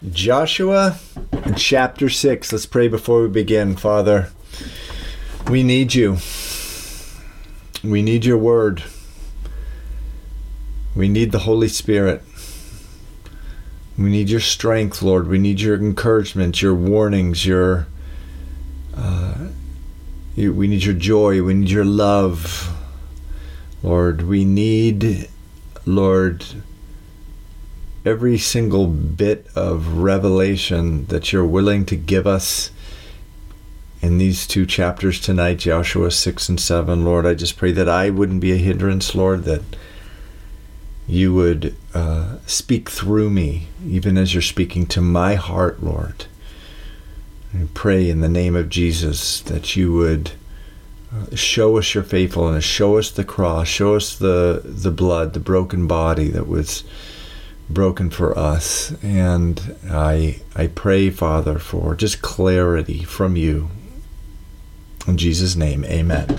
Joshua chapter 6. Let's pray before we begin. Father, we need you. We need your word. We need the Holy Spirit. We need your strength, Lord. We need your encouragement, your warnings, we need your joy. We need your love. Lord, we need, Lord, every single bit of revelation that you're willing to give us in these two chapters tonight, Joshua 6 and 7. Lord, I just pray that I wouldn't be a hindrance, Lord, that you would speak through me, even as you're speaking to my heart, Lord. I pray in the name of Jesus that you would show us your faithfulness, show us the cross, show us the blood, the broken body that was broken for us. And I pray, Father, for just clarity from you. In Jesus' name, amen.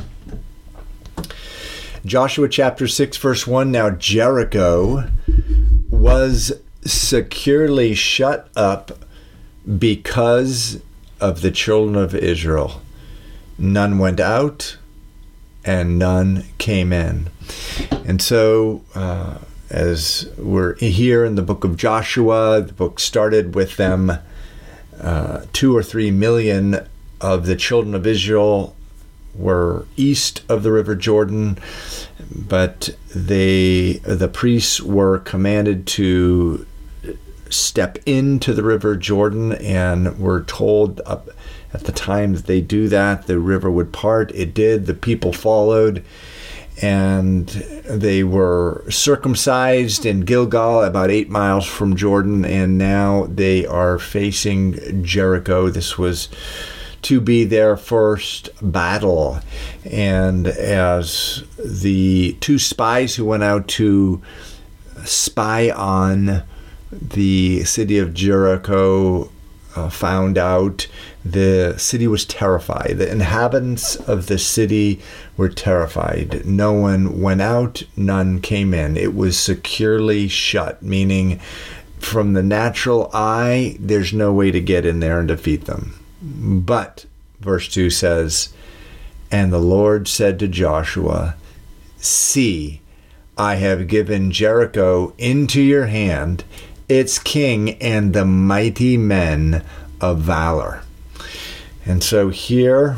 Joshua chapter 6, verse 1. Now Jericho was securely shut up because of the children of Israel. None went out and none came in. And so, as we're here in the book of Joshua, the book started with them, 2 or 3 million of the children of Israel were east of the river Jordan, but the priests were commanded to step into the river Jordan, and were told at the time that they do that, the river would part. It did. The people followed, and they were circumcised in Gilgal, about 8 miles from Jordan, and now they are facing Jericho. This was to be their first battle. And as the 2 spies who went out to spy on the city of Jericho found out, the city was terrified. The inhabitants of the city were terrified. No one went out, none came in. It was securely shut, meaning from the natural eye, there's no way to get in there and defeat them. But, verse 2 says, and the Lord said to Joshua, see, I have given Jericho into your hand, its king, and the mighty men of valor. And so here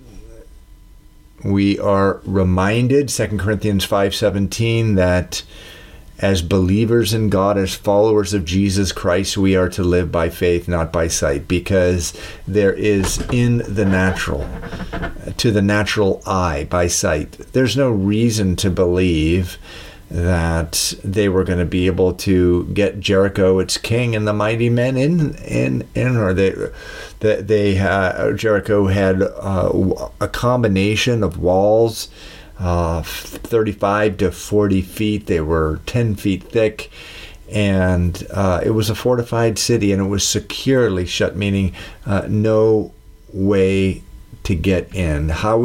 we are reminded, 2 Corinthians 5:17, that as believers in God, as followers of Jesus Christ, we are to live by faith, not by sight, because there is in the natural, to the natural eye, by sight, there's no reason to believe that they were going to be able to get Jericho, its king, and the mighty men in or Jericho had a combination of walls, 35 to 40 feet. They were 10 feet thick, and it was a fortified city, and it was securely shut, meaning no way to get in. How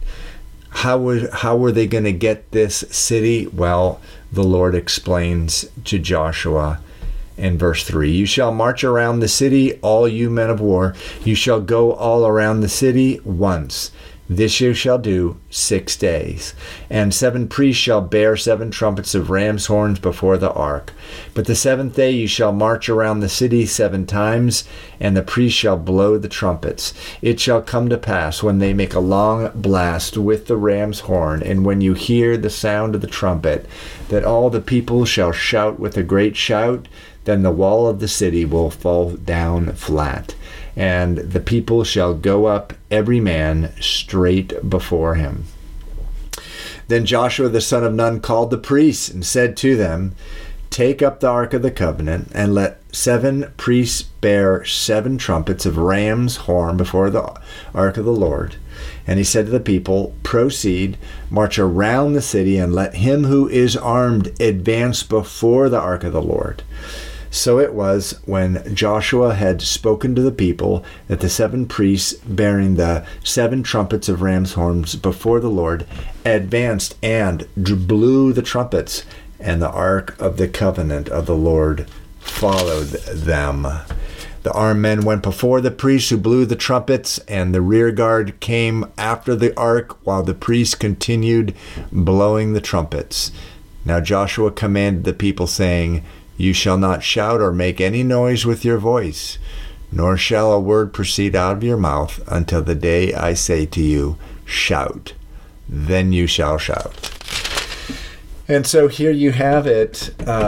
were they going to get this city? Well, the Lord explains to Joshua in verse 3, you shall march around the city, all you men of war. You shall go all around the city once. This you shall do 6 days. And 7 priests shall bear 7 trumpets of ram's horns before the ark. But the 7th day you shall march around the city 7 times, and the priests shall blow the trumpets. It shall come to pass, when they make a long blast with the ram's horn, and when you hear the sound of the trumpet, that all the people shall shout with a great shout. Then the wall of the city will fall down flat, and the people shall go up, every man straight before him. Then Joshua the son of Nun called the priests and said to them, take up the ark of the covenant, and let 7 priests bear 7 trumpets of ram's horn before the ark of the Lord. And he said to the people, proceed, march around the city, and let him who is armed advance before the ark of the Lord. So it was, when Joshua had spoken to the people, that the 7 priests bearing the 7 trumpets of ram's horns before the Lord advanced and blew the trumpets, and the ark of the covenant of the Lord followed them. The armed men went before the priests who blew the trumpets, and the rear guard came after the ark while the priests continued blowing the trumpets. Now Joshua commanded the people, saying, "You shall not shout or make any noise with your voice, nor shall a word proceed out of your mouth until the day I say to you, shout. Then you shall shout." And so here you have it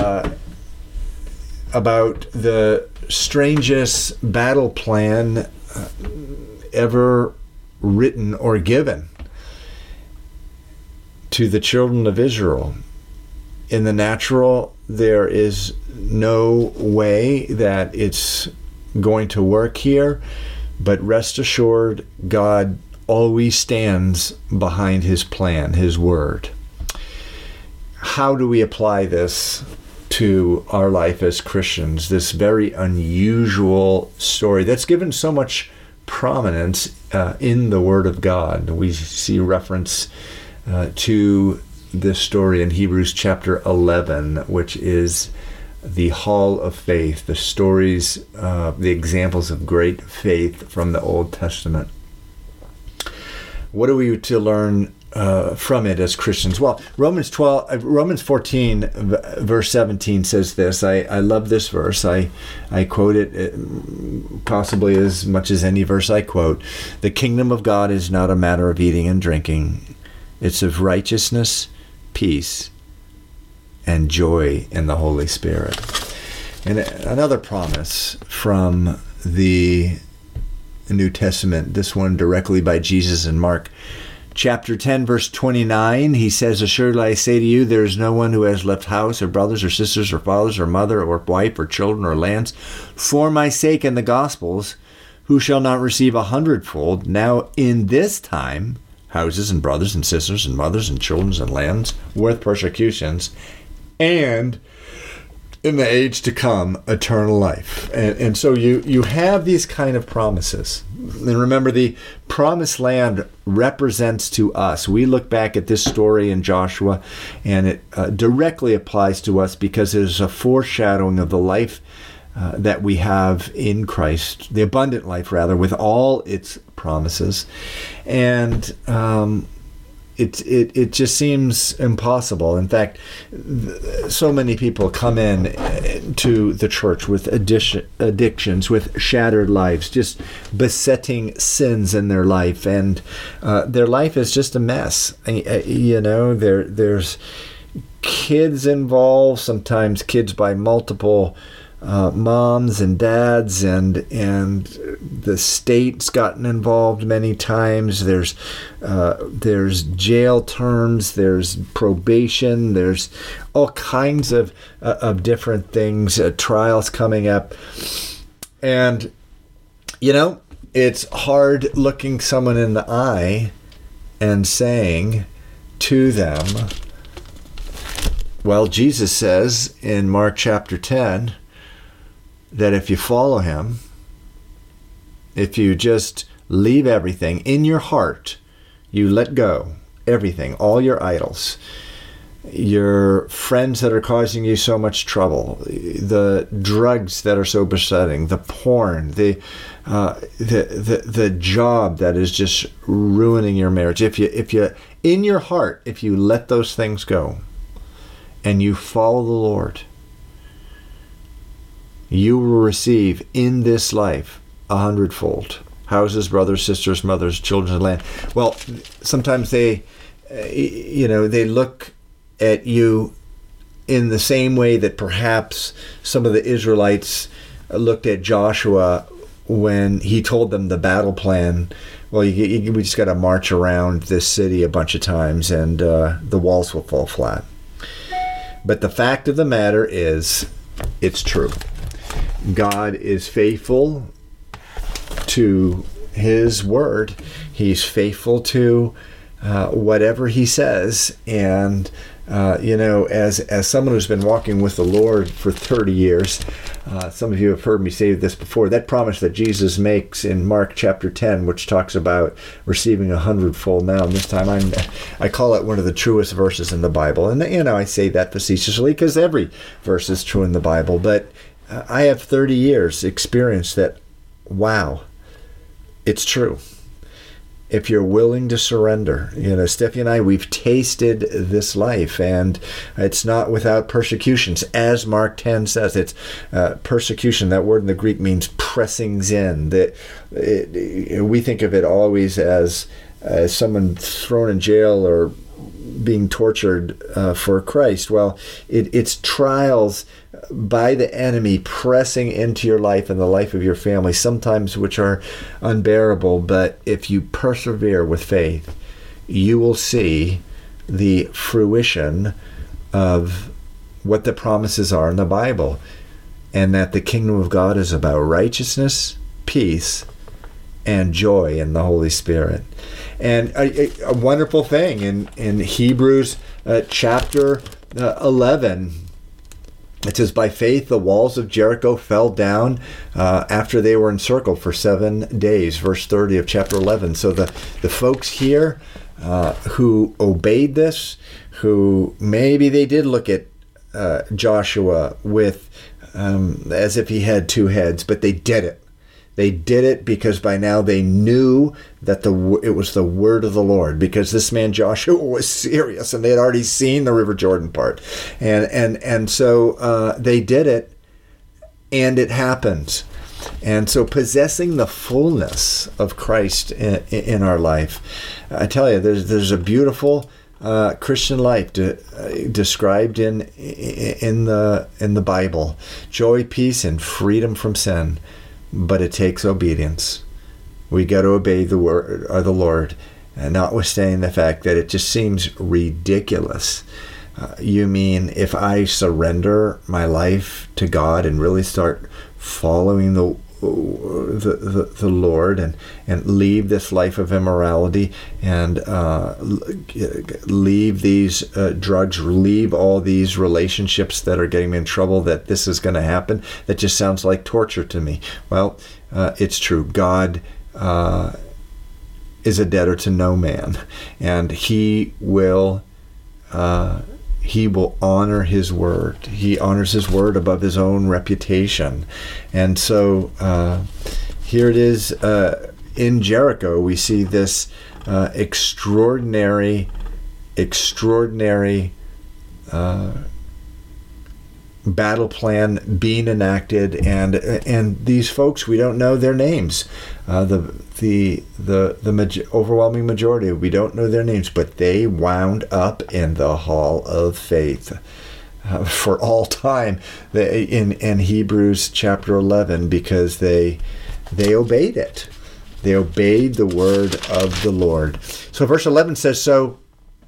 about the strangest battle plan ever written or given to the children of Israel. In the natural, there is no way that it's going to work here, but rest assured, God always stands behind his plan, his word. How do we apply this to our life as Christians? This very unusual story that's given so much prominence in the Word of God. We see reference to this story in Hebrews chapter 11, which is the Hall of Faith, the stories, the examples of great faith from the Old Testament. What are we to learn from it as Christians? Well, Romans 14, verse 17 says this. I love this verse. I quote it possibly as much as any verse I quote. "The kingdom of God is not a matter of eating and drinking. It's of righteousness, peace, and joy in the Holy Spirit." And another promise from the New Testament, this one directly by Jesus in Mark chapter 10, verse 29, he says, "Assuredly I say to you, there is no one who has left house or brothers or sisters or fathers or mother or wife or children or lands for my sake and the gospel's, who shall not receive 100-fold now in this time houses and brothers and sisters and mothers and children and lands worth persecutions, and in the age to come, eternal life." And so you have these kind of promises. And remember, the promised land represents to us. We look back at this story in Joshua, and it directly applies to us because it is a foreshadowing of the life that we have in Christ, the abundant life, rather, with all its promises. And it just seems impossible. In fact, so many people come in to the church with addictions, with shattered lives, just besetting sins in their life, and their life is just a mess. There's kids involved, sometimes kids by multiple moms and dads, and the state's gotten involved many times. There's jail terms, there's probation, there's all kinds of different things, trials coming up, and it's hard looking someone in the eye and saying to them, well, Jesus says in Mark chapter 10 that if you follow him, if you just leave everything in your heart, you let go everything, all your idols, your friends that are causing you so much trouble, the drugs that are so besetting, the porn, the job that is just ruining your marriage. If you in your heart, if you let those things go and you follow the Lord, you will receive in this life 100-fold. Houses, brothers, sisters, mothers, children, and land. Well, sometimes they look at you in the same way that perhaps some of the Israelites looked at Joshua when he told them the battle plan. Well, we just got to march around this city a bunch of times and the walls will fall flat. But the fact of the matter is, it's true. God is faithful to his word. He's faithful to whatever he says. And, as someone who's been walking with the Lord for 30 years, some of you have heard me say this before, that promise that Jesus makes in Mark chapter 10, which talks about receiving 100-fold now, and this time I call it one of the truest verses in the Bible. And, I say that facetiously because every verse is true in the Bible, but I have 30 years experience that, wow, it's true. If you're willing to surrender, Steffi and I, we've tasted this life, and it's not without persecutions. As Mark 10 says, it's persecution. That word in the Greek means pressings in. We think of it always as someone thrown in jail or being tortured for Christ. Well, it's trials by the enemy pressing into your life and the life of your family, sometimes which are unbearable. But if you persevere with faith, you will see the fruition of what the promises are in the Bible, and that the kingdom of God is about righteousness, peace, and joy in the Holy Spirit. And a wonderful thing in Hebrews chapter 11, it says, by faith the walls of Jericho fell down after they were encircled for 7 days, verse 30 of chapter 11. So the folks here who obeyed this, who maybe they did look at Joshua with as if he had two heads, but they did it. They did it because by now they knew that it was the word of the Lord, because this man Joshua was serious, and they had already seen the River Jordan part, and so they did it, and it happened. And so possessing the fullness of Christ in our life, I tell you, there's a beautiful Christian life described in the Bible: joy, peace, and freedom from sin. But it takes obedience. We got to obey the word of the Lord, and notwithstanding the fact that it just seems ridiculous. You mean if I surrender my life to God and really start following the Lord and leave this life of immorality and leave these drugs, leave all these relationships that are getting me in trouble, that this is going to happen? That just sounds like torture to me. Well, it's true. God is a debtor to no man, and he will honor his word. He honors his word above his own reputation. And so here it is in Jericho. We see this extraordinary battle plan being enacted, and these folks, we don't know their names. The overwhelming majority, we don't know their names, but they wound up in the Hall of Faith for all time in Hebrews chapter 11, because they obeyed it. They obeyed the word of the Lord. So verse 11 says, so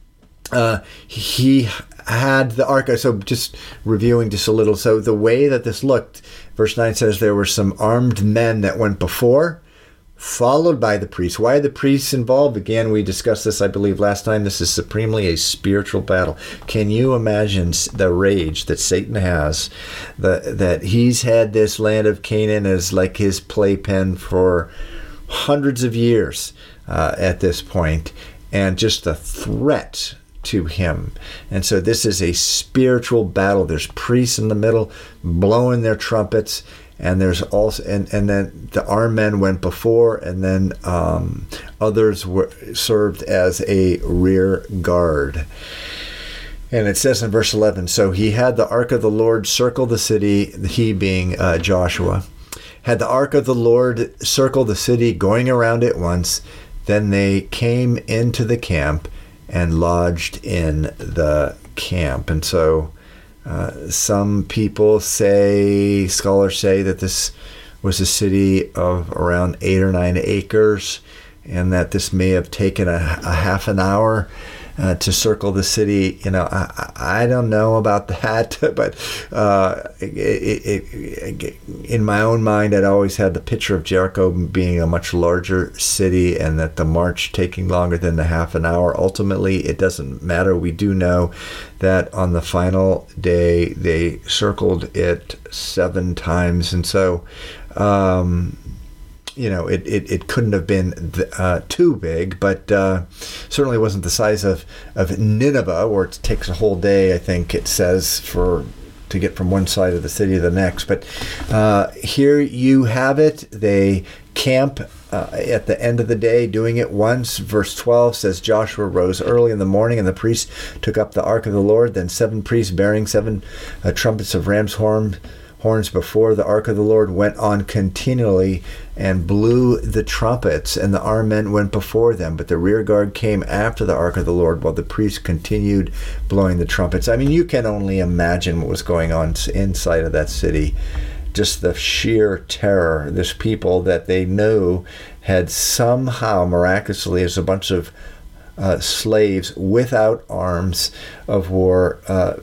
he had the ark. So just reviewing just a little. So the way that this looked, verse 9 says there were some armed men that went before, followed by the priests. Why are the priests involved? Again, we discussed this, I believe, last time. This is supremely a spiritual battle. Can you imagine the rage that Satan has, that he's had this land of Canaan as like his playpen for hundreds of years at this point, and just the threat to him. And so this is a spiritual battle. There's priests in the middle blowing their trumpets, and there's also and then the armed men went before, and then others were served as a rear guard. And it says in verse 11, so he had the ark of the Lord circle the city, he being Joshua, had the ark of the Lord circle the city, going around it once. Then they came into the camp and lodged in the camp. And so some people say, scholars say, that this was a city of around 8 or 9 acres, and that this may have taken a half an hour to circle the city. I don't know about that, but in my own mind, I'd always had the picture of Jericho being a much larger city, and that the march taking longer than the half an hour. Ultimately, it doesn't matter. We do know that on the final day, they circled it 7 times, and so it couldn't have been too big, but certainly wasn't the size of Nineveh, where it takes a whole day, I think it says, for to get from one side of the city to the next. But here you have it. They camp at the end of the day, doing it once. Verse 12 says, Joshua rose early in the morning, and the priests took up the ark of the Lord. Then 7 priests bearing 7 trumpets of ram's horns before the ark of the Lord went on continually and blew the trumpets, and the armed men went before them, but the rear guard came after the ark of the Lord while the priests continued blowing the trumpets. I mean, you can only imagine what was going on inside of that city. Just the sheer terror. This people that they know had somehow miraculously, as a bunch of slaves without arms of war,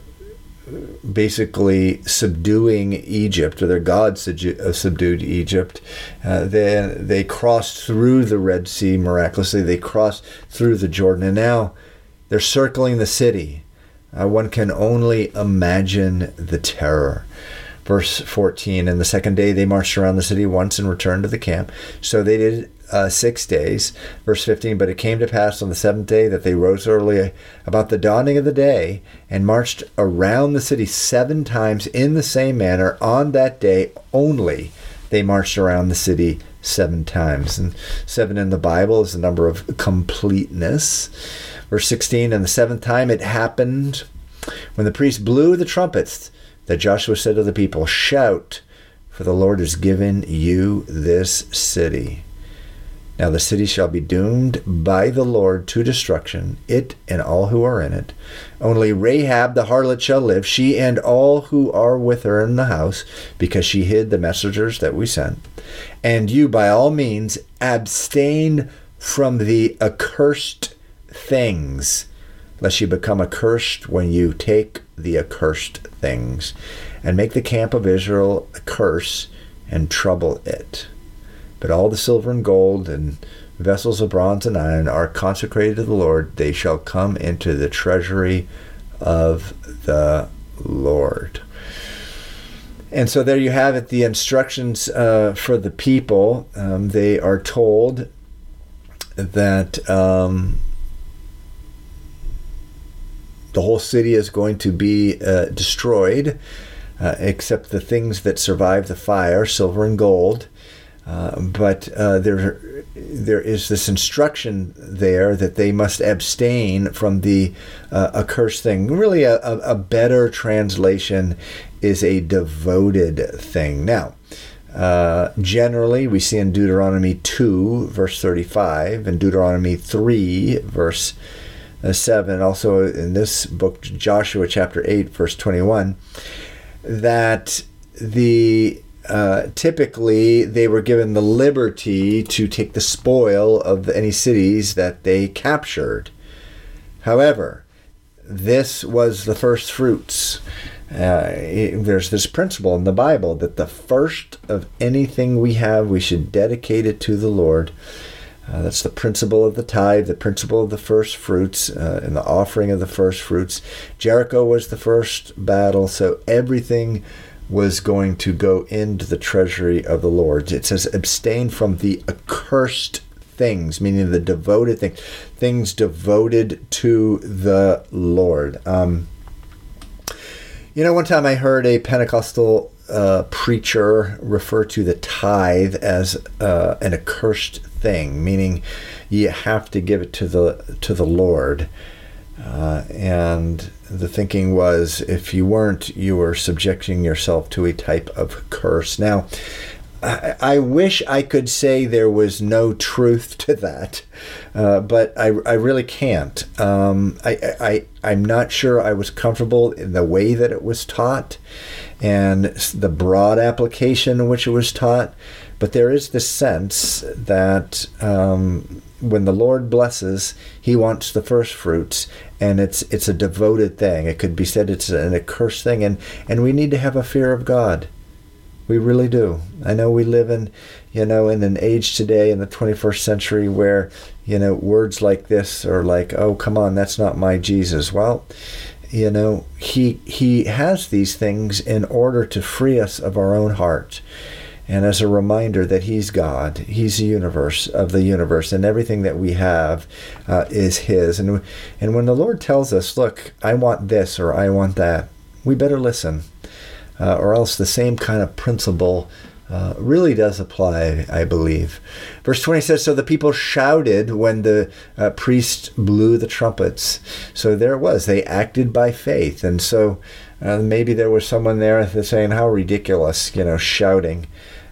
basically subduing Egypt, or their God subdued Egypt. Then they crossed through the Red Sea miraculously. They crossed through the Jordan, and now they're circling the city. One can only imagine the terror. Verse 14, and the second day they marched around the city once and returned to the camp. So they did 6 days. Verse 15, but it came to pass on the 7th day that they rose early about the dawning of the day and marched around the city 7 times in the same manner. On that day only they marched around the city 7 times. And 7 in the Bible is the number of completeness. Verse 16, and the 7th time it happened when the priests blew the trumpets that Joshua said to the people, shout, for the Lord has given you this city. Now the city shall be doomed by the Lord to destruction, it and all who are in it. Only Rahab the harlot shall live, she and all who are with her in the house, because she hid the messengers that we sent. And you by all means abstain from the accursed things, lest you become accursed when you take the accursed things, and make the camp of Israel a curse and trouble it. But all the silver and gold and vessels of bronze and iron are consecrated to the Lord. They shall come into the treasury of the Lord. And so there you have it, the instructions for the people. They are told that the whole city is going to be destroyed, except the things that survive the fire, silver and gold. But there is this instruction there that they must abstain from the accursed thing. Really, a better translation is a devoted thing. Now, generally, we see in Deuteronomy 2, verse 35, and Deuteronomy 3, verse 7, also in this book, Joshua chapter 8, verse 21, that typically they were given the liberty to take the spoil of any cities that they captured. However, this was the first fruits. There's this principle in the Bible that the first of anything we have, we should dedicate it to the Lord. That's the principle of the tithe, the principle of the first fruits, and the offering of the first fruits. Jericho was the first battle, so everything was going to go into the treasury of the Lord. It says, abstain from the accursed things, meaning the devoted things, things devoted to the Lord. One time I heard a Pentecostal preacher refer to the tithe as an accursed thing, meaning you have to give it to the Lord. And the thinking was, if you weren't, you were subjecting yourself to a type of curse. Now, I wish I could say there was no truth to that, but I really can't. I'm not sure I was comfortable in the way that it was taught and the broad application in which it was taught. But there is this sense that when the Lord blesses, he wants the first fruits, and it's a devoted thing. It could be said it's an accursed thing, and we need to have a fear of God. We really do. I know we live in an age today in the 21st century where, words like this are like, oh, come on, that's not my Jesus. Well, he has these things in order to free us of our own heart. And as a reminder that he's God, he's the universe, and everything that we have is his. And when the Lord tells us, look, I want this or I want that, we better listen. or else the same kind of principle really does apply, I believe. Verse 20 says, so the people shouted when the priest blew the trumpets. So there it was. They acted by faith. And so maybe there was someone there saying, how ridiculous, shouting.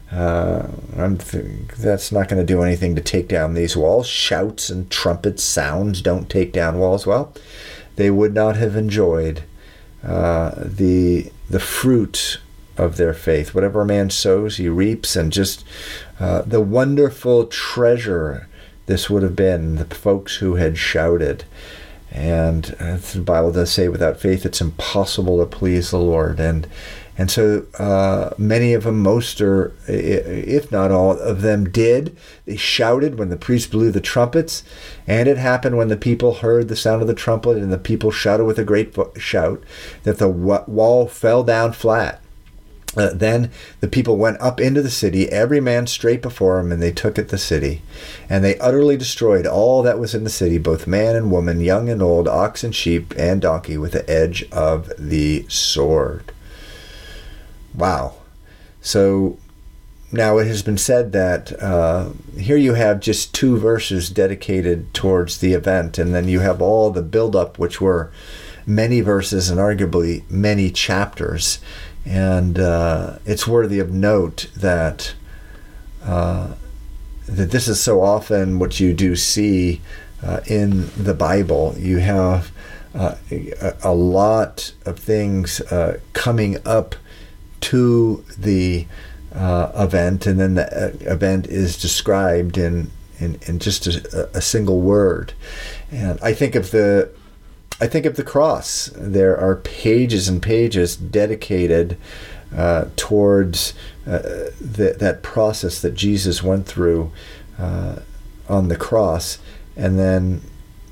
That's not going to do anything to take down these walls. Shouts and trumpet sounds don't take down walls. Well, they would not have enjoyed the fruit of their faith. Whatever a man sows, he reaps, and just the wonderful treasure this would have been, the folks who had shouted. And the Bible does say, without faith, it's impossible to please the Lord. And so many of them, most or if not all of them did. They shouted when the priest blew the trumpets. And it happened when the people heard the sound of the trumpet and the people shouted with a great shout that the wall fell down flat. Then the people went up into the city, every man straight before him, and they took at the city. And they utterly destroyed all that was in the city, both man and woman, young and old, ox and sheep and donkey, with the edge of the sword. Wow. So now it has been said that here you have just 2 verses dedicated towards the event, and then you have all the build-up, which were many verses and arguably many chapters. And it's worthy of note that this is so often what you do see in the Bible. You have a lot of things coming up to the event, and then the event is described in just a single word. And I think of the cross. There are pages and pages dedicated towards that process that Jesus went through on the cross, and then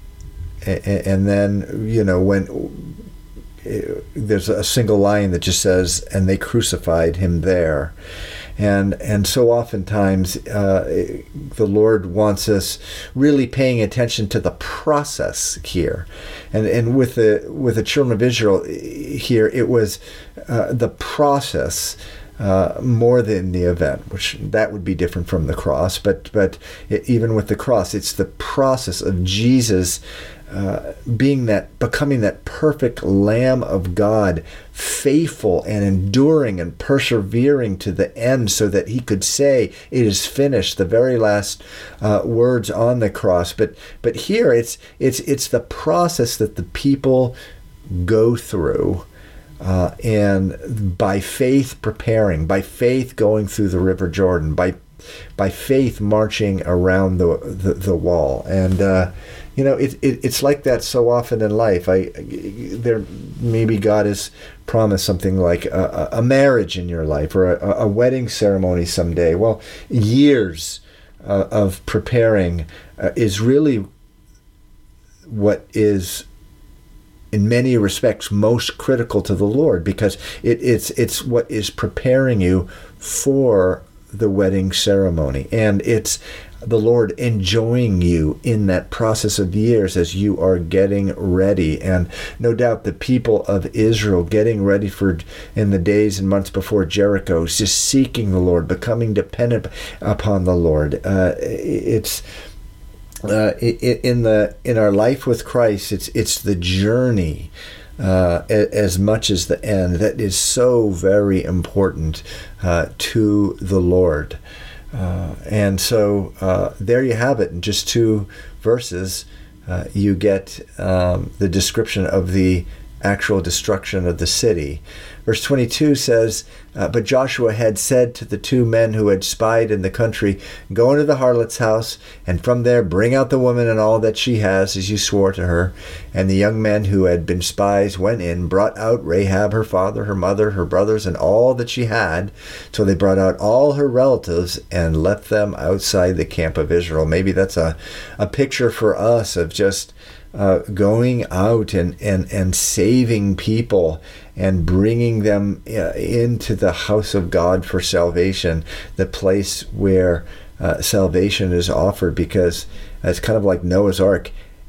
when there's a single line that just says, "And they crucified him there." And so oftentimes the Lord wants us really paying attention to the process here. And with the children of Israel here, it was the process more than the event, which that would be different from the cross. But even with the cross, it's the process of Jesus becoming that perfect Lamb of God, faithful and enduring and persevering to the end, so that he could say, "It is finished," the very last words on the cross. But here it's the process that the people go through, and by faith preparing, by faith going through the River Jordan, by faith marching around the wall. And it's like that so often in life. Maybe God has promised something like a marriage in your life, or a wedding ceremony someday. Well, years of preparing is really what is, in many respects, most critical to the Lord, because it's what is preparing you for the wedding ceremony, and it's the Lord enjoying you in that process of years as you are getting ready. And no doubt the people of Israel getting ready for, in the days and months before Jericho, just seeking the Lord, becoming dependent upon the Lord. In our life with Christ, it's the journey as much as the end that is so very important to the Lord. And so there you have it. In just 2 verses, you get the description of the actual destruction of the city. Verse 22 says, but Joshua had said to the 2 men who had spied in the country, "Go into the harlot's house, and from there bring out the woman and all that she has, as you swore to her." And the young men who had been spies went in, brought out Rahab, her father, her mother, her brothers, and all that she had. So they brought out all her relatives and left them outside the camp of Israel. Maybe that's a picture for us of just going out and saving people and bringing them into the house of God for salvation, the place where salvation is offered, because it's kind of like Noah's Ark.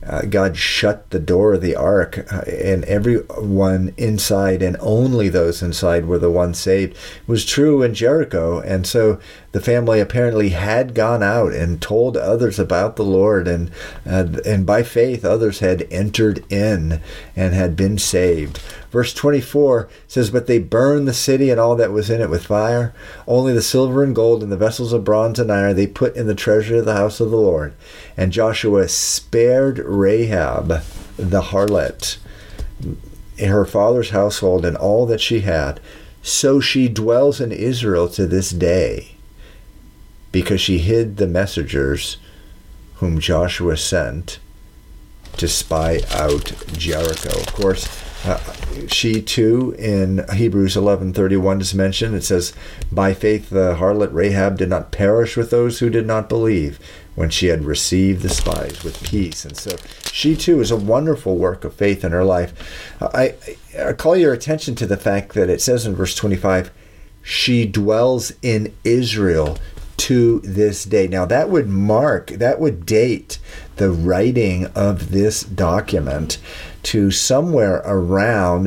God shut the door of the ark, and everyone inside, and only those inside, were the ones saved. It was true in Jericho, and so the family apparently had gone out and told others about the Lord, and by faith others had entered in and had been saved. Verse 24 says, "But they burned the city and all that was in it with fire. Only the silver and gold and the vessels of bronze and iron they put in the treasury of the house of the Lord. And Joshua spared Rahab the harlot, her father's household, and all that she had. So she dwells in Israel to this day, because she hid the messengers whom Joshua sent to spy out Jericho." Of course, she too, in Hebrews 11:31 is mentioned. It says, "By faith the harlot Rahab did not perish with those who did not believe, when she had received the spies with peace." And so she too is a wonderful work of faith in her life. I call your attention to the fact that it says in verse 25, "She dwells in Israel to this day." Now that would date the writing of this document to somewhere around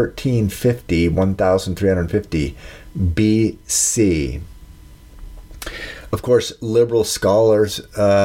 1350 BC. Of course, liberal scholars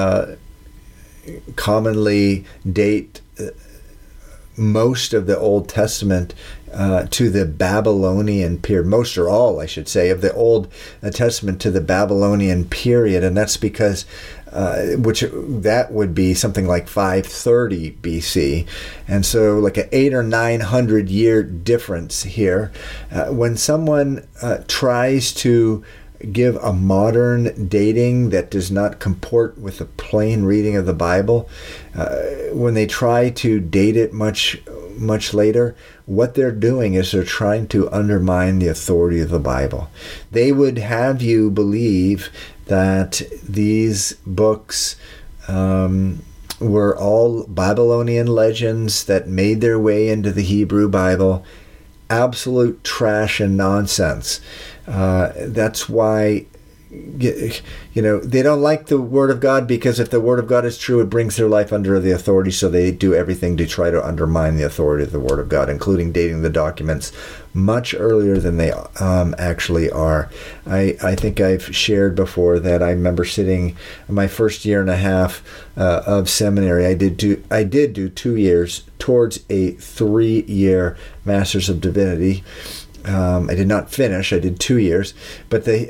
commonly date most of the Old Testament to the Babylonian period, most or all, I should say, of the Old Testament to the Babylonian period, and that's because that would be something like 530 BC, and so like an 800 or 900 year difference here. When someone tries to give a modern dating that does not comport with the plain reading of the Bible, when they try to date it much later, what they're doing is they're trying to undermine the authority of the Bible. They would have you believe that these books were all Babylonian legends that made their way into the Hebrew Bible. Absolute trash and nonsense. That's why, they don't like the Word of God, because if the Word of God is true, it brings their life under the authority, so they do everything to try to undermine the authority of the Word of God, including dating the documents much earlier than they actually are. I think I've shared before that I remember sitting in my first year and a half of seminary. I did do 2 years towards a 3-year Master's of Divinity. I did not finish. I did 2 years, but I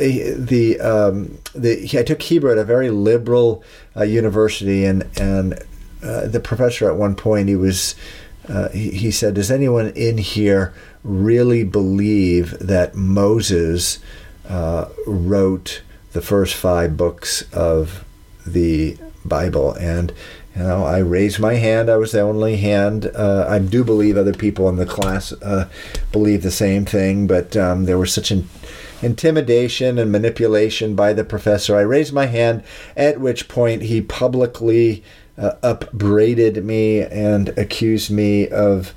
took Hebrew at a very liberal university, and the professor at one point he said, "Does anyone in here really believe that Moses wrote the first 5 books of the Bible?" And I raised my hand. I was the only hand. I do believe other people in the class believe the same thing, but there was such an intimidation and manipulation by the professor. I raised my hand, at which point he publicly upbraided me and accused me of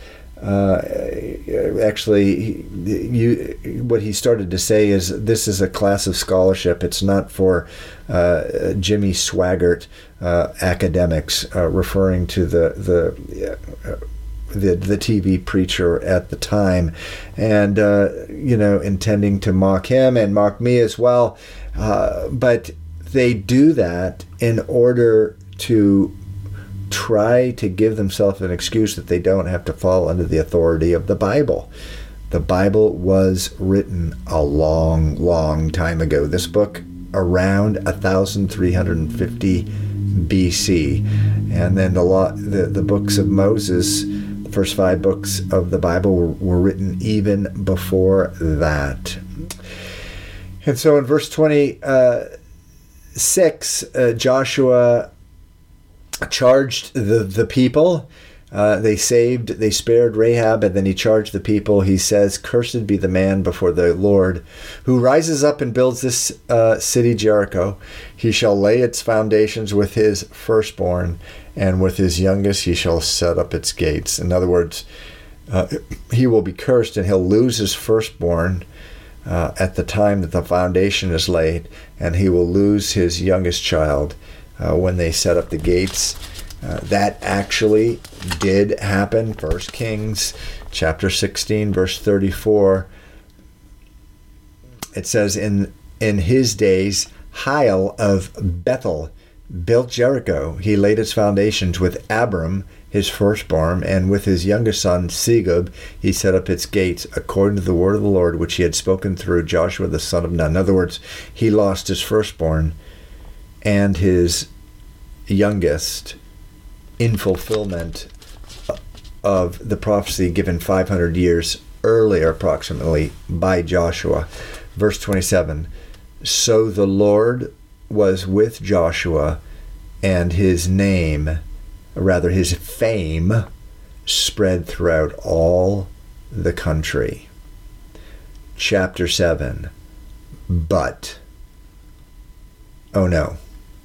what he started to say is, this is a class of scholarship. It's not for Jimmy Swaggart academics, referring to the TV preacher at the time, and intending to mock him and mock me as well. But they do that in order to try to give themselves an excuse that they don't have to fall under the authority of the Bible. The Bible was written a long, long time ago. This book around 1350 BC, and then the books of Moses, the first 5 books of the Bible, were written even before that. And so in verse 26, Joshua charged the people. They spared Rahab, and then he charged the people. He says, "Cursed be the man before the Lord who rises up and builds this city Jericho. He shall lay its foundations with his firstborn, and with his youngest he shall set up its gates." In other words, he will be cursed, and he'll lose his firstborn at the time that the foundation is laid, and he will lose his youngest child when they set up the gates. That actually did happen. 1 Kings chapter 16, verse 34. It says, in his days, Hiel of Bethel built Jericho. He laid its foundations with Abram, his firstborn, and with his youngest son, Segub, he set up its gates according to the word of the Lord, which he had spoken through Joshua the son of Nun. In other words, he lost his firstborn and his youngest in fulfillment of the prophecy given 500 years earlier, approximately, by Joshua. Verse 27, so the Lord was with Joshua, and his fame spread throughout all the country. Chapter 7, but, oh no.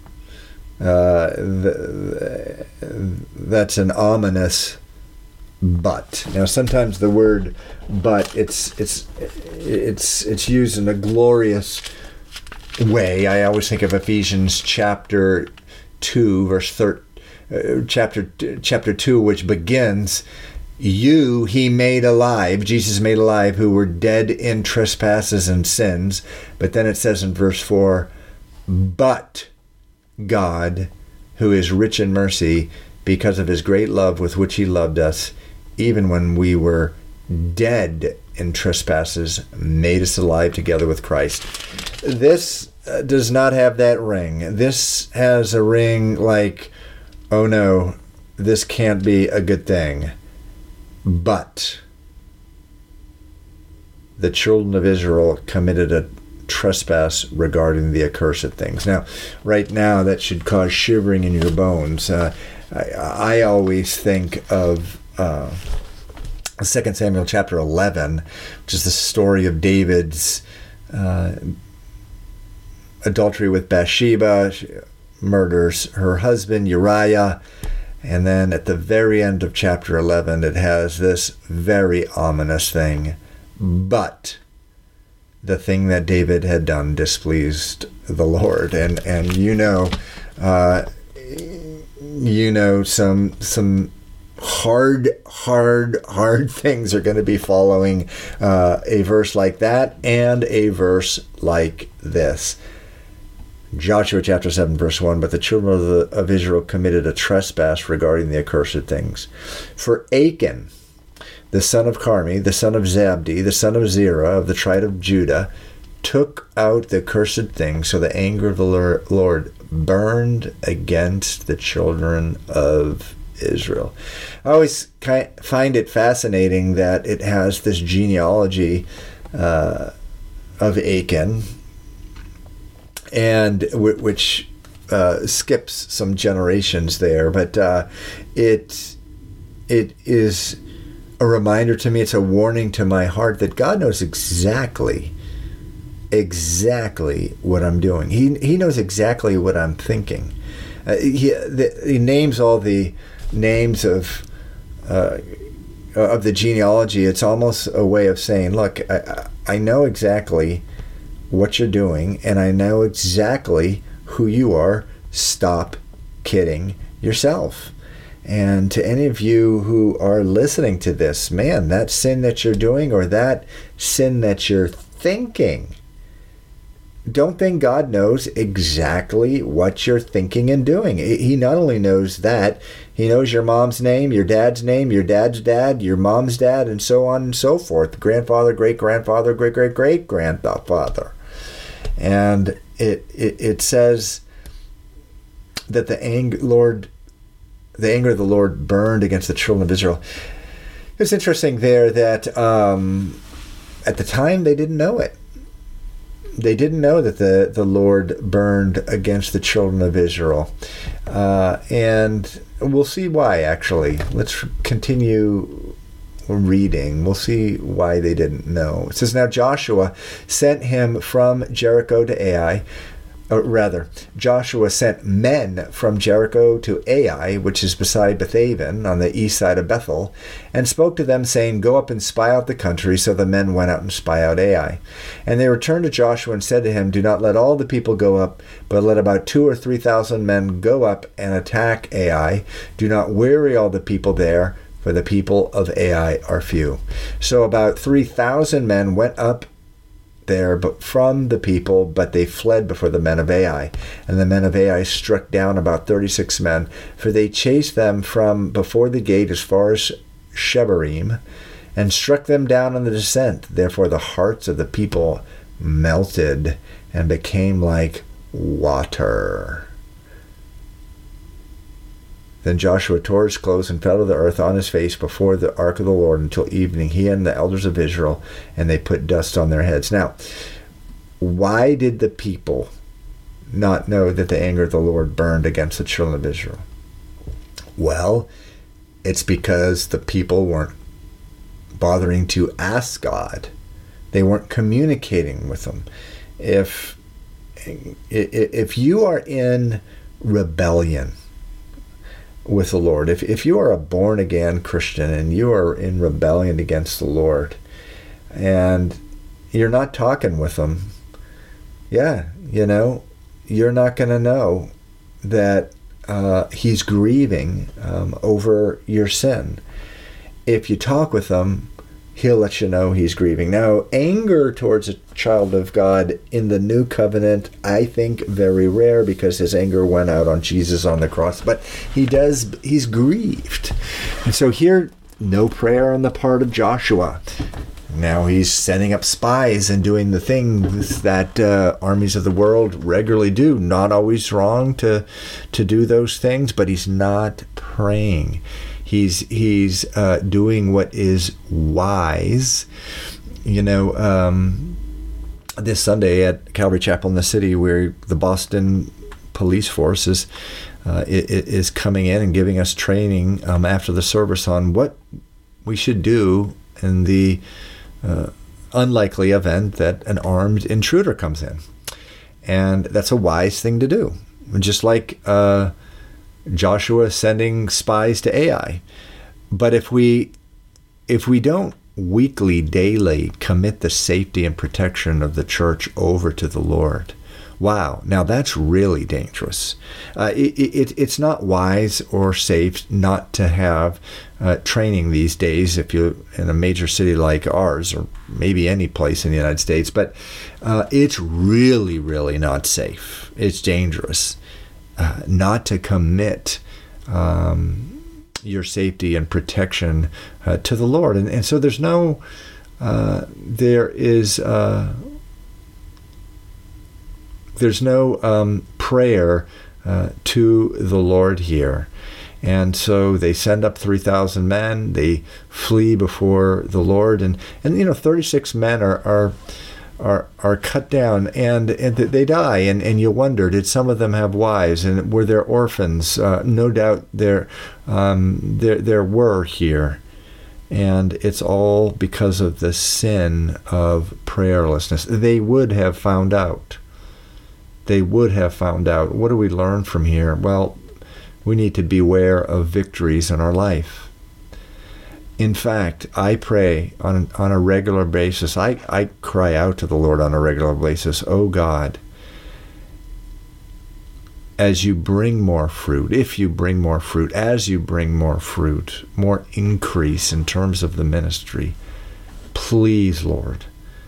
That's an ominous but. Now, sometimes the word "but" it's used in a glorious way. I always think of Ephesians chapter 2, verse chapter 2, which begins, "You he made alive," Jesus made alive, "who were dead in trespasses and sins." But then it says in verse 4, "But God, who is rich in mercy, because of his great love with which he loved us, even when we were dead in trespasses, made us alive together with Christ." This does not have that ring. This has a ring like, oh no, this can't be a good thing. But the children of Israel committed a trespass regarding the accursed things. Now, right now, that should cause shivering in your bones. I always think of 2 Samuel chapter 11, which is the story of David's adultery with Bathsheba. She murders her husband Uriah, and then at the very end of chapter 11, it has this very ominous thing. But the thing that David had done displeased the Lord, and some hard things are going to be following a verse like that and a verse like this. Joshua chapter 7, verse 1, "But the children of Israel committed a trespass regarding the accursed things. For Achan, the son of Carmi, the son of Zabdi, the son of Zerah, of the tribe of Judah, took out the accursed things, so the anger of the Lord burned against the children of Israel." I always find it fascinating that it has this genealogy of Achan, and which skips some generations there, but it is a reminder to me, it's a warning to my heart that God knows exactly what I'm doing. He knows exactly what I'm thinking. He names all the names of the genealogy. It's almost a way of saying, look, I know exactly what you're doing, and I know exactly who you are. Stop kidding yourself. And to any of you who are listening to this, man, that sin that you're doing or that sin that you're thinking, don't think God knows exactly what you're thinking and doing. He not only knows that, he knows your mom's name, your dad's dad, your mom's dad, and so on and so forth. Grandfather, great-grandfather, great-great-great-grandfather. And it says that the anger of the Lord burned against the children of Israel. It's interesting there that at the time they didn't know it. They didn't know that the Lord burned against the children of Israel. And we'll see why, actually. Let's continue reading. We'll see why they didn't know. It says, "Now Joshua sent him from Jericho to Ai." Joshua sent men from Jericho to Ai, which is beside Bethaven, on the east side of Bethel, and spoke to them, saying, Go up and spy out the country. So the men went out and spy out Ai. And they returned to Joshua and said to him, Do not let all the people go up, but let about 2,000 or 3,000 men go up and attack Ai. Do not weary all the people there, for the people of Ai are few. So about 3,000 men went up there but from the people, but they fled before the men of Ai. And the men of Ai struck down about 36 men, for they chased them from before the gate as far as Shebarim, and struck them down on the descent. Therefore the hearts of the people melted and became like water. Then Joshua tore his clothes and fell to the earth on his face before the ark of the Lord until evening, he and the elders of Israel, and they put dust on their heads. Now, why did the people not know that the anger of the Lord burned against the children of Israel? Well, it's because the people weren't bothering to ask God. They weren't communicating with him. If you are in rebellion with the Lord, if you are a born-again Christian and you are in rebellion against the Lord and you're not talking with him, you're not going to know that he's grieving over your sin. If you talk with him, he'll let you know he's grieving. Now, anger towards a child of God in the new covenant, I think very rare, because his anger went out on Jesus on the cross. But he's grieved. And so here, no prayer on the part of Joshua. Now he's setting up spies and doing the things that armies of the world regularly do. Not always wrong to do those things, but he's not praying. He's doing what is wise. This Sunday at Calvary Chapel in the city, where the Boston police force is coming in and giving us training after the service on what we should do in the unlikely event that an armed intruder comes in. And that's a wise thing to do. Just like Joshua sending spies to Ai. But if we don't weekly, daily commit the safety and protection of the church over to the Lord, wow, now that's really dangerous. It's not wise or safe not to have training these days if you're in a major city like ours, or maybe any place in the United States, but it's really, really not safe. It's dangerous not to commit your safety and protection to the Lord. And so there's no prayer to the Lord here. And so they send up 3,000 men. They flee before the Lord, and 36 men are cut down, and they die. And you wonder, did some of them have wives, and were there orphans? No doubt there were here. And it's all because of the sin of prayerlessness. They would have found out. What do we learn from here? Well, we need to beware of victories in our life. In fact, I pray on a regular basis. I cry out to the Lord on a regular basis. Oh God, as you bring more fruit, if you bring more fruit, as you bring more fruit, more increase in terms of the ministry, please, Lord,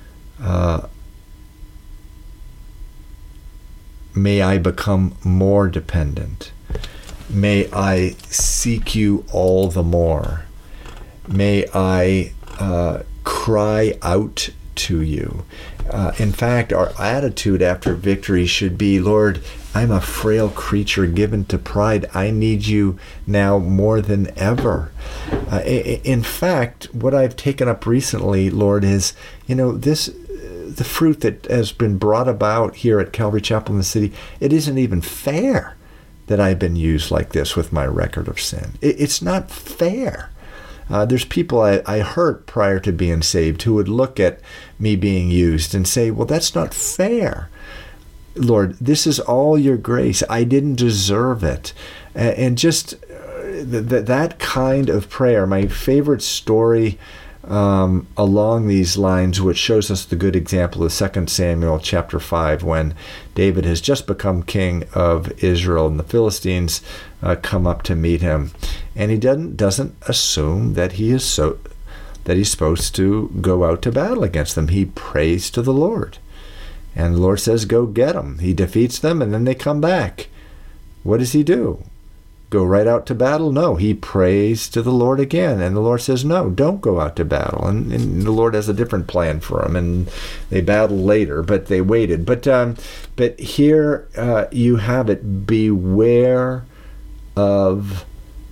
may I become more dependent. May I seek you all the more. May I cry out to you. In fact, our attitude after victory should be, Lord, I'm a frail creature given to pride. I need you now more than ever. In fact, what I've taken up recently, Lord, is, the fruit that has been brought about here at Calvary Chapel in the city. It isn't even fair that I've been used like this with my record of sin. It's not fair. There's people I hurt prior to being saved who would look at me being used and say, well, that's not fair. Lord, this is all your grace. I didn't deserve it. And just that kind of prayer, my favorite story along these lines, which shows us the good example of 2 Samuel chapter 5, when David has just become king of Israel and the Philistines come up to meet him. And he doesn't assume that he's supposed to go out to battle against them. He prays to the Lord. And the Lord says, go get them. He defeats them, and then they come back. What does he do? Go right out to battle? No, he prays to the Lord again. And the Lord says, no, don't go out to battle. And the Lord has a different plan for them. And they battled later, but they waited. But here you have it. Beware of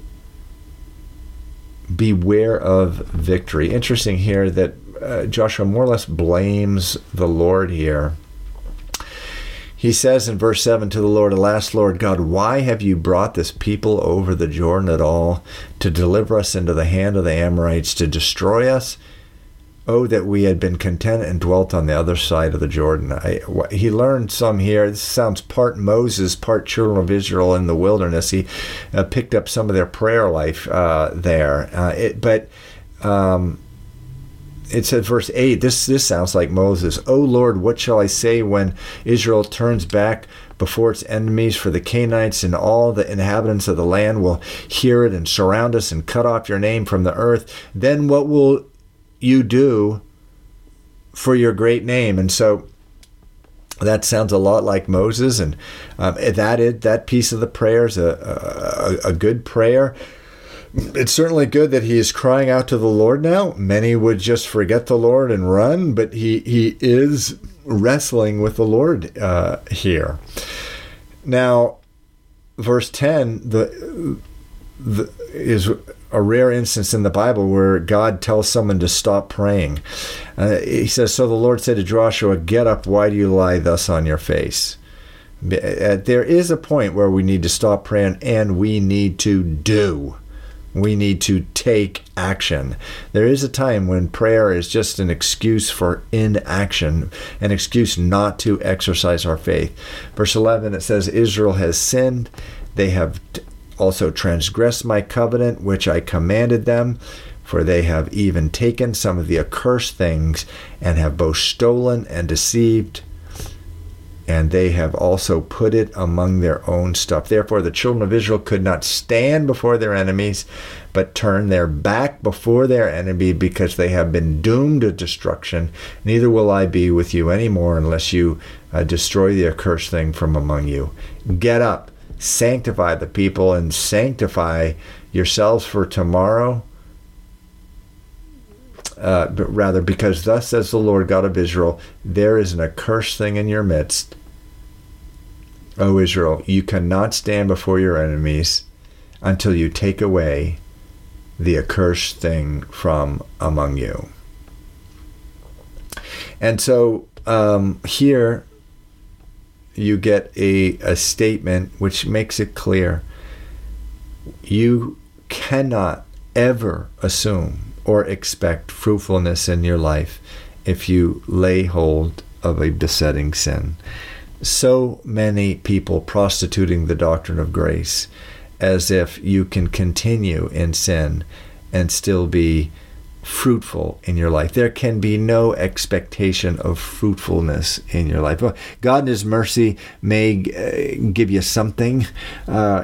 victory. Interesting here that Joshua more or less blames the Lord here. He says in verse 7 to the Lord, alas, Lord God, why have you brought this people over the Jordan at all, to deliver us into the hand of the Amorites, to destroy us? Oh, that we had been content and dwelt on the other side of the Jordan. He learned some here. This sounds part Moses, part children of Israel in the wilderness. He picked up some of their prayer life there. It says, verse 8, this sounds like Moses. Oh Lord, what shall I say when Israel turns back before its enemies? For the Canaanites and all the inhabitants of the land will hear it and surround us and cut off your name from the earth. Then what will you do for your great name? And so that sounds a lot like Moses. And that piece of the prayer is a good prayer. It's certainly good that he is crying out to the Lord now. Many would just forget the Lord and run, but he is wrestling with the Lord here. Now, verse 10 is a rare instance in the Bible where God tells someone to stop praying. He says, so the Lord said to Joshua, get up, why do you lie thus on your face? There is a point where we need to stop praying, and we need to do. We need to take action. There is a time when prayer is just an excuse for inaction, an excuse not to exercise our faith. Verse 11, it says, Israel has sinned. They have also transgressed my covenant, which I commanded them, for they have even taken some of the accursed things and have both stolen and deceived, and they have also put it among their own stuff. Therefore, the children of Israel could not stand before their enemies, but turn their back before their enemy, because they have been doomed to destruction. Neither will I be with you anymore unless you destroy the accursed thing from among you. Get up, sanctify the people, and sanctify yourselves for tomorrow. But rather, because thus says the Lord God of Israel, there is an accursed thing in your midst. O Israel, you cannot stand before your enemies until you take away the accursed thing from among you. And so here you get a statement which makes it clear. You cannot ever assume or expect fruitfulness in your life if you lay hold of a besetting sin. So many people prostituting the doctrine of grace as if you can continue in sin and still be fruitful in your life. There can be no expectation of fruitfulness in your life. God in his mercy may give you something, but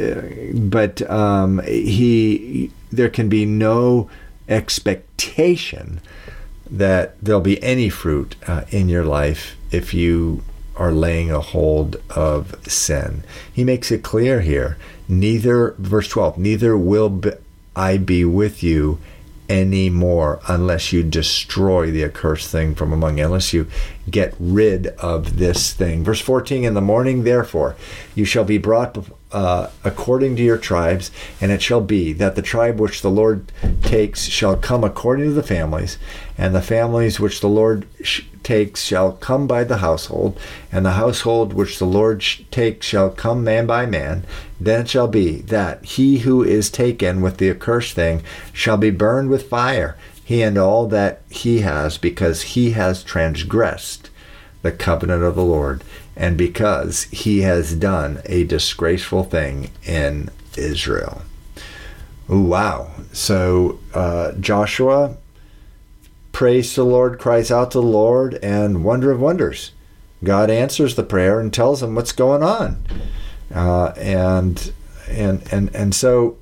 there can be no expectation that there'll be any fruit in your life if you are laying a hold of sin. He makes it clear here. Verse 12, neither will I be with you anymore unless you destroy the accursed thing from among you, unless you get rid of this thing. Verse 14, in the morning, therefore, you shall be brought according to your tribes, and it shall be that the tribe which the Lord takes shall come according to the families, and the families which the Lord takes shall come by the household, and the household which the Lord takes shall come man by man. Then it shall be that he who is taken with the accursed thing shall be burned with fire, he and all that he has, because he has transgressed the covenant of the Lord. and because he has done a disgraceful thing in Israel. Ooh, wow. So Joshua prays to the Lord, cries out to the Lord, and wonder of wonders, God answers the prayer and tells him what's going on. And so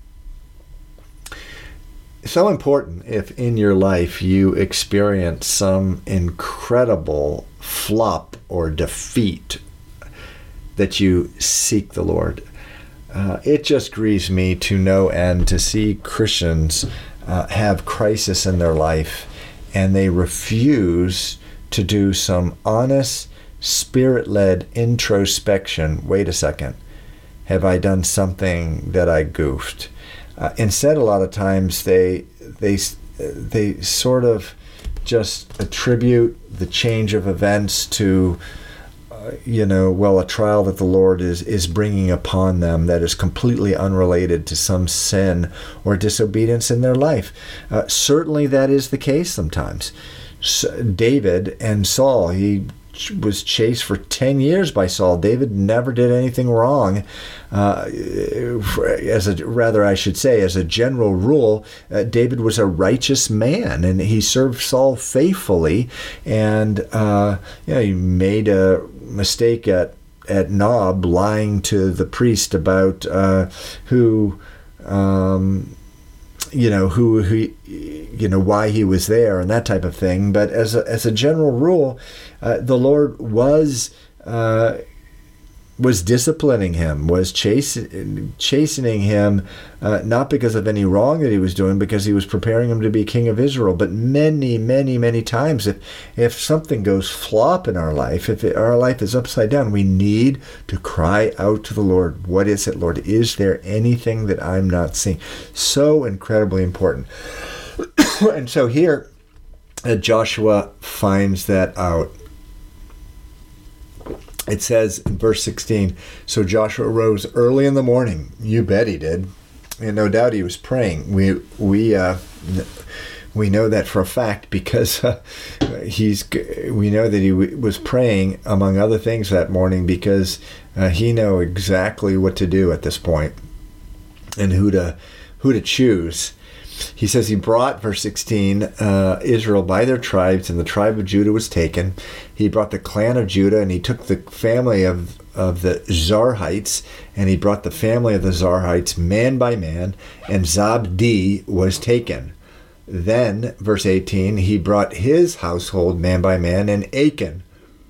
important if in your life you experience some incredible flop or defeat that you seek the Lord. It just grieves me to no end to see Christians have crisis in their life and they refuse to do some honest, Spirit-led introspection. Wait a second. Have I done something that I goofed? Instead, a lot of times they sort of just attribute the change of events to, a trial that the Lord is bringing upon them that is completely unrelated to some sin or disobedience in their life. Certainly that is the case sometimes. David and Saul, he was chased for 10 years by Saul. David never did anything wrong. As a general rule, David was a righteous man, and he served Saul faithfully. And he made a mistake at Nob, lying to the priest about why he was there and that type of thing. But as a general rule, the Lord was disciplining him, was chastening him, not because of any wrong that he was doing, because he was preparing him to be king of Israel. But many, many, many times, if something goes flop in our life, if our life is upside down, we need to cry out to the Lord. What is it, Lord? Is there anything that I'm not seeing? So incredibly important. And so here, Joshua finds that out. It says in verse 16, so Joshua rose early in the morning. You bet he did. And no doubt he was praying. We know that for a fact because we know that he was praying, among other things, that morning because he knew exactly what to do at this point and who to choose. He says he brought, verse 16, Israel by their tribes, and the tribe of Judah was taken. He brought the clan of Judah, and he took the family of the Zarhites, and he brought the family of the Zarhites man by man, and Zabdi was taken. Then, verse 18, he brought his household man by man, and Achan,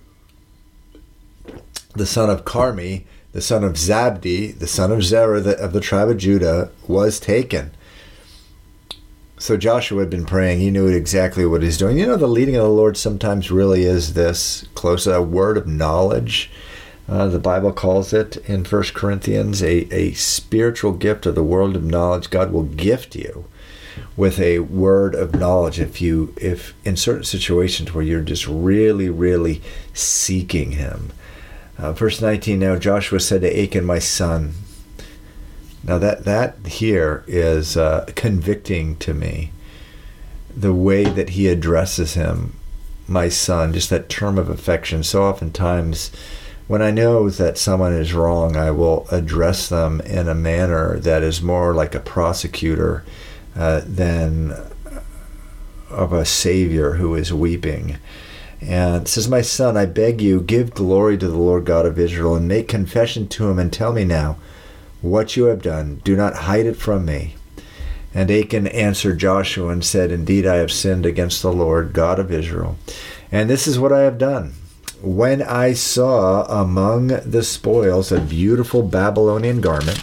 the son of Carmi, the son of Zabdi, the son of Zerah of the tribe of Judah, was taken. So Joshua had been praying. He knew exactly what he's doing. The leading of the Lord sometimes really is this close, a word of knowledge. The Bible calls it in 1 Corinthians a spiritual gift of the word of knowledge. God will gift you with a word of knowledge if in certain situations where you're just really, really seeking him. Verse 19, now Joshua said to Achan, my son. Now that here is convicting to me. The way that he addresses him, my son, just that term of affection. So oftentimes when I know that someone is wrong, I will address them in a manner that is more like a prosecutor than of a savior who is weeping. And it says, my son, I beg you, give glory to the Lord God of Israel and make confession to him and tell me now what you have done. Do not hide it from me. And Achan answered Joshua and said, indeed, I have sinned against the Lord God of Israel. And this is what I have done. When I saw among the spoils a beautiful Babylonian garment,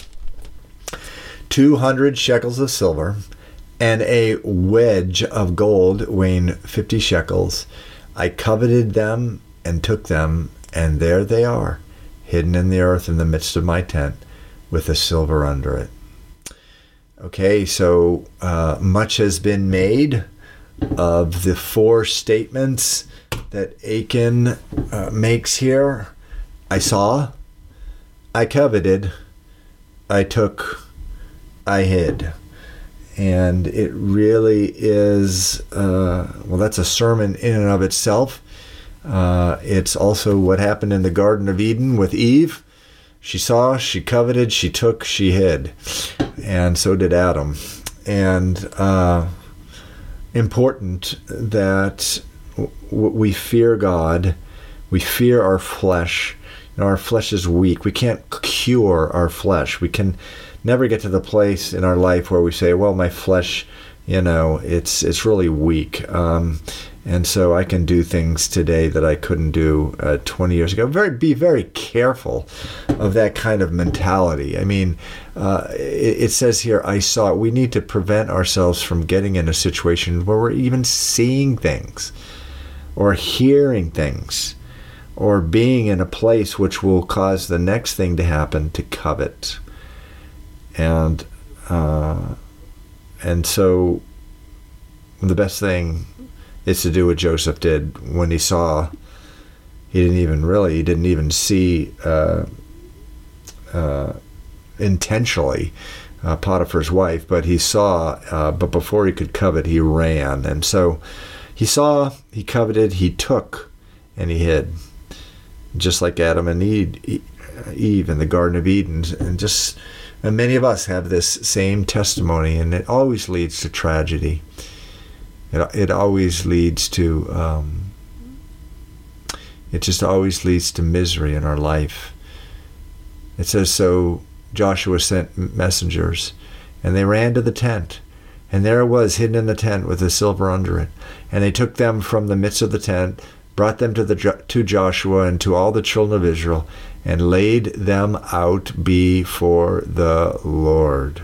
200 shekels of silver, and a wedge of gold weighing 50 shekels, I coveted them and took them, and there they are, hidden in the earth in the midst of my tent, with the silver under it. Okay, so much has been made of the four statements that Achan makes here. I saw, I coveted, I took, I hid. And it really is, that's a sermon in and of itself. It's also what happened in the Garden of Eden with Eve. She saw, she coveted, she took, she hid. And so did Adam. And important that we fear God. We fear our flesh. Our flesh is weak. We can't cure our flesh. We can never get to the place in our life where we say, well, my flesh, it's really weak. And so I can do things today that I couldn't do 20 years ago. Be very careful of that kind of mentality. I mean, it says here, I saw it. We need to prevent ourselves from getting in a situation where we're even seeing things or hearing things or being in a place which will cause the next thing to happen, to covet. And so the best thing is to do what Joseph did when he saw. He didn't even see intentionally Potiphar's wife, but he saw, but before he could covet, he ran. And so he saw, he coveted, he took, and he hid. Just like Adam and Eve in the Garden of Eden. And many of us have this same testimony, and it always leads to tragedy. It always leads to, it just always leads to misery in our life. It says, so Joshua sent messengers, and they ran to the tent, and there it was hidden in the tent with the silver under it. And they took them from the midst of the tent, brought them to Joshua and to all the children of Israel, and laid them out before the Lord.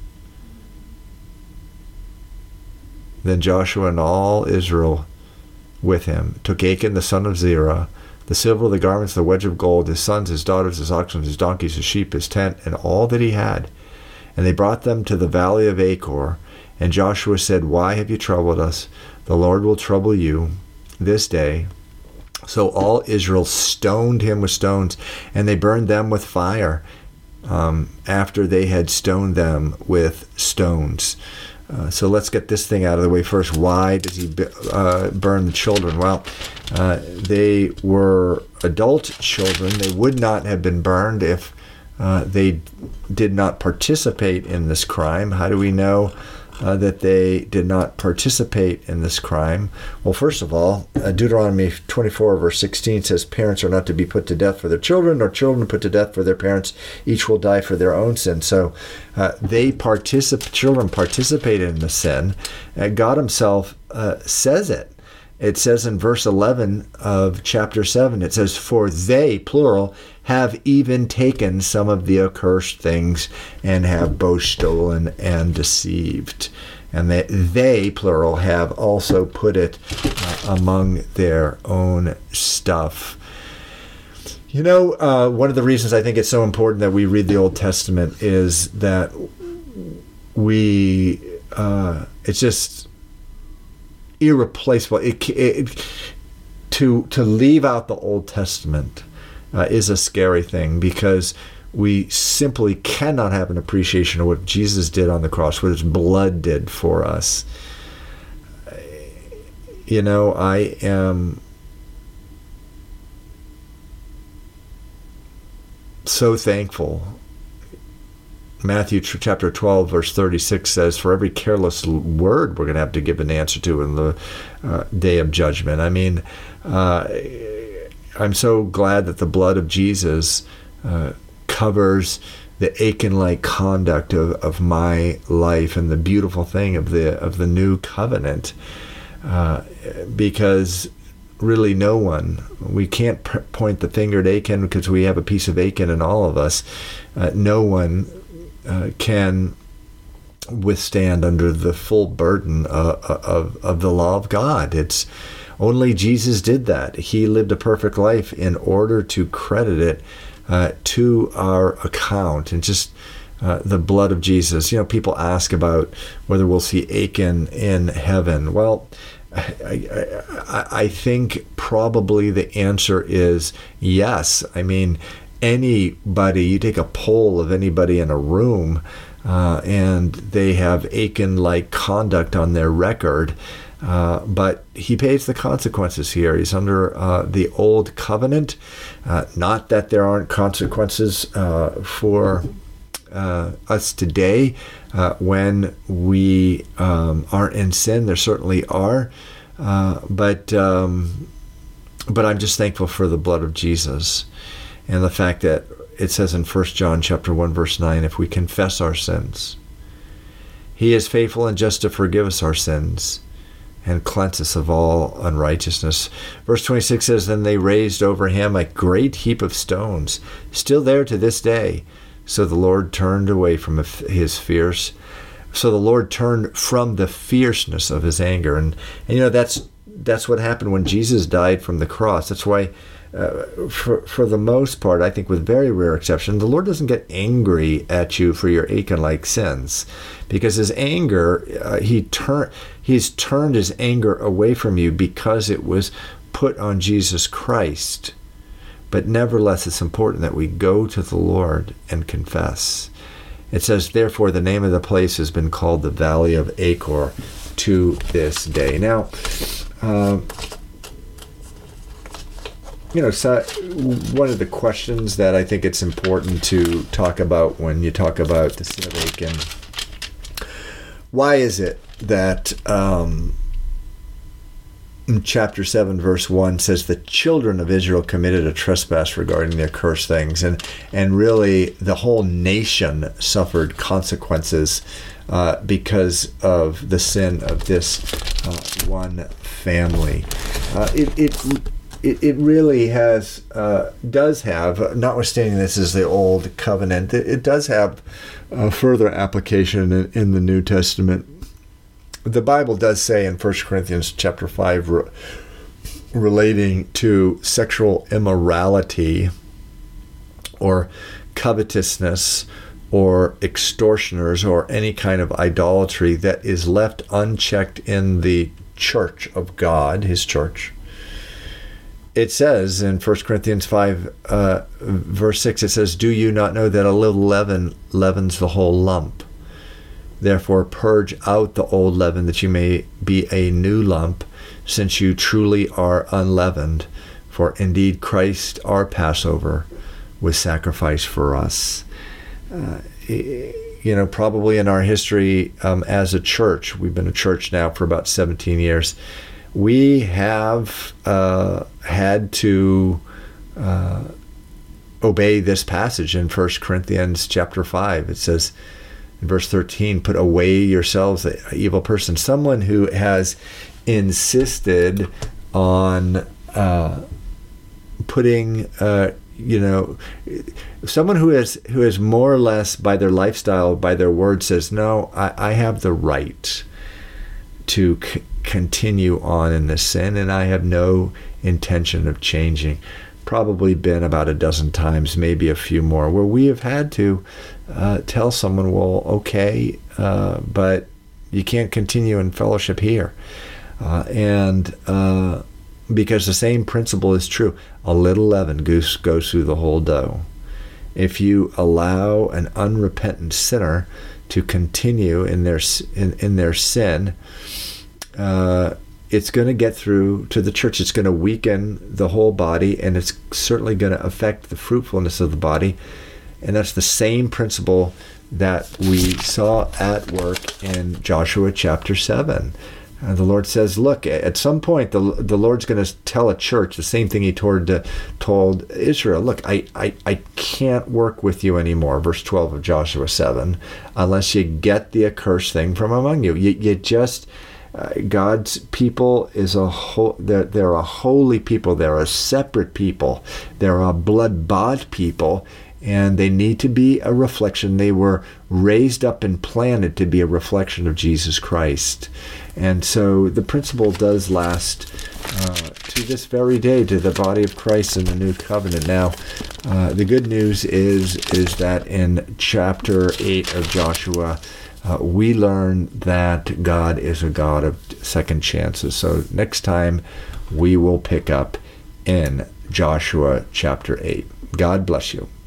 Then Joshua and all Israel with him took Achan the son of Zerah, the silver, the garments, the wedge of gold, his sons, his daughters, his oxen, his donkeys, his sheep, his tent, and all that he had. And they brought them to the valley of Achor. And Joshua said, why have you troubled us? The Lord will trouble you this day. So all Israel stoned him with stones, and they burned them with fire after they had stoned them with stones. So let's get this thing out of the way first. Why does he burn the children? Well, they were adult children. They would not have been burned if they did not participate in this crime. How do we know that they did not participate in this crime? Well, first of all, Deuteronomy 24 verse 16 says, parents are not to be put to death for their children, nor children put to death for their parents. Each will die for their own sin. So children participated in the sin. God himself says it. It says in verse 11 of chapter 7, it says, for they, plural, have even taken some of the accursed things and have both stolen and deceived. And they, plural, have also put it among their own stuff. One of the reasons I think it's so important that we read the Old Testament is that it's just irreplaceable. To leave out the Old Testament is a scary thing, because we simply cannot have an appreciation of what Jesus did on the cross, what his blood did for us. I am so thankful. Matthew chapter 12 verse 36 says, for every careless word we're going to have to give an answer to in the day of judgment. I mean, I'm so glad that the blood of Jesus covers the Achan-like conduct of my life and the beautiful thing of the new covenant, because really no one, we can't point the finger at Achan because we have a piece of Achan in all of us. No one can withstand under the full burden of the law of God. It's only Jesus did that. He lived a perfect life in order to credit it to our account. And just the blood of Jesus. People ask about whether we'll see Achan in heaven. Well, I think probably the answer is yes. I mean, anybody, you take a poll of anybody in a room, and they have Achan-like conduct on their record, But he pays the consequences here. He's under the old covenant. Not that there aren't consequences for us today when we aren't in sin. There certainly are. But I'm just thankful for the blood of Jesus and the fact that it says in 1 John chapter 1, verse 9, if we confess our sins, he is faithful and just to forgive us our sins and cleanse us of all unrighteousness. Verse 26 says, then they raised over him a great heap of stones, still there to this day. So the Lord turned away from his fierce. So the Lord turned from the fierceness of his anger. And that's what happened when Jesus died from the cross. That's why, for the most part, I think with very rare exception, the Lord doesn't get angry at you for your Achan-like sins, because his anger, he's turned his anger away from you because it was put on Jesus Christ. But nevertheless, it's important that we go to the Lord and confess. It says, therefore, the name of the place has been called the Valley of Achor to this day. Now, so one of the questions that I think it's important to talk about when you talk about the sin of Achan, why is it that in chapter 7, verse 1 says the children of Israel committed a trespass regarding the accursed things, and really the whole nation suffered consequences because of the sin of this one family. It really does have, notwithstanding this is the old covenant, it does have further application in the New Testament. The Bible does say in 1 Corinthians chapter 5, relating to sexual immorality or covetousness or extortioners or any kind of idolatry that is left unchecked in the church of God, his church. It says in 1 Corinthians 5, verse 6, it says, do you not know that a little leaven leavens the whole lump? Therefore, purge out the old leaven, that you may be a new lump, since you truly are unleavened. For indeed, Christ, our Passover, was sacrificed for us. Probably in our history as a church, we've been a church now for about 17 years, we have had to obey this passage in 1 Corinthians chapter 5. It says, in verse 13, put away yourselves, the evil person. Someone who has insisted on putting, someone who has more or less by their lifestyle, by their word says, no, I have the right to continue on in this sin, and I have no intention of changing. Probably been about a dozen times, maybe a few more, where we have had to tell someone, well, okay, but you can't continue in fellowship here. And because the same principle is true. A little leaven goes through the whole dough. If you allow an unrepentant sinner to continue in their sin, it's going to get through to the church. It's going to weaken the whole body, and it's certainly going to affect the fruitfulness of the body. And that's the same principle that we saw at work in Joshua chapter 7. The Lord says, look, at some point, the Lord's going to tell a church the same thing he told Israel. Look, I can't work with you anymore, verse 12 of Joshua 7, unless you get the accursed thing from among you. You just... God's people is they're a holy people. They're a separate people. They're a blood-bought people, and they need to be a reflection. They were raised up and planted to be a reflection of Jesus Christ. And so the principle does last to this very day, to the body of Christ in the new covenant. Now, the good news is that in chapter 8 of Joshua, we learn that God is a God of second chances. So next time we will pick up in Joshua chapter 8. God bless you.